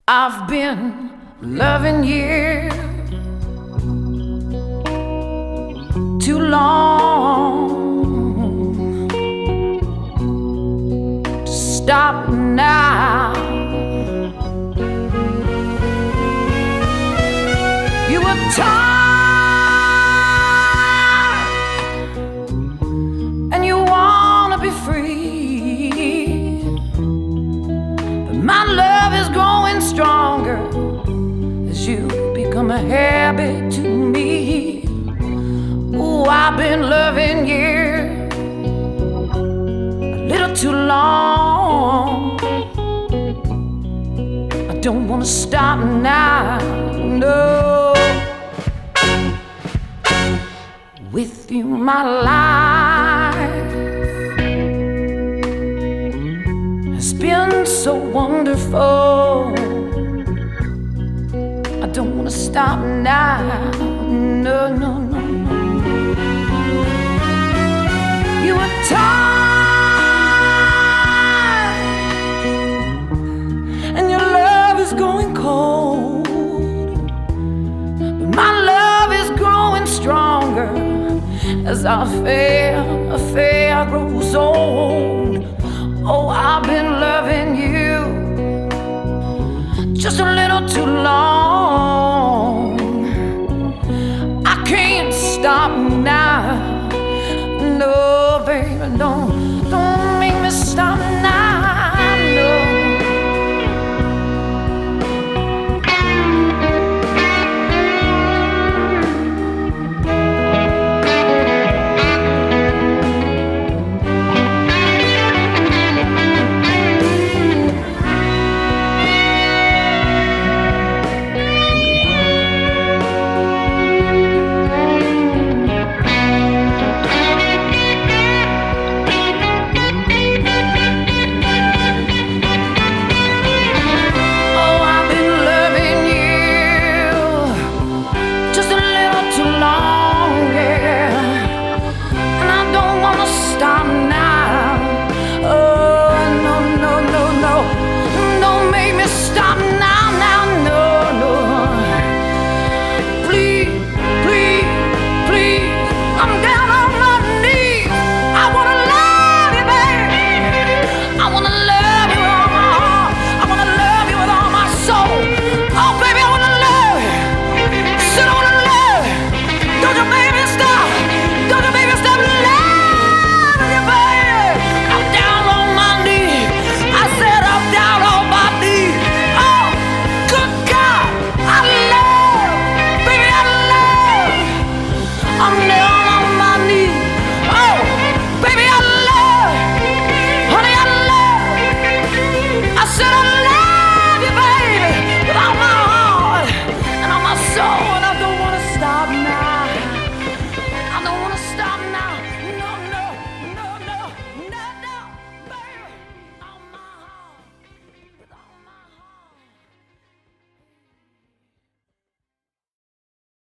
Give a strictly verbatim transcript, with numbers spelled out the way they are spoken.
I've been loving you too long to stop now. You were tired and you wanna be free, but my love is growing stronger as you become a habit to me. Oh, I've been loving you a little too long. I don't wanna stop now, no. With you, my life has been so wonderful. I don't wanna stop now, no, no, no, no. You were tired and your love is going cold, but my love is growing stronger as our affair, affair grows old. Oh, I've been loving you just a little too long.